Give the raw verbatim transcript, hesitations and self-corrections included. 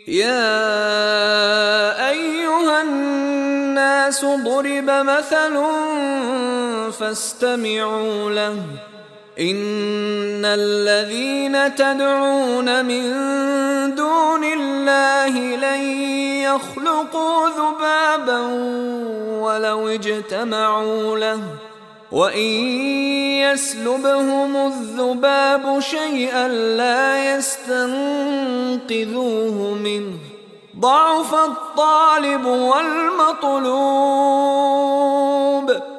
يا أيها الناس ضرب مثل فاستمعوا له إن الذين تدعون من دون الله لن يخلقوا ذبابا ولو اجتمعوا له وإن يسلبهم الذباب شيئا لا يستنقذوه منه ضعف الطالب والمطلوب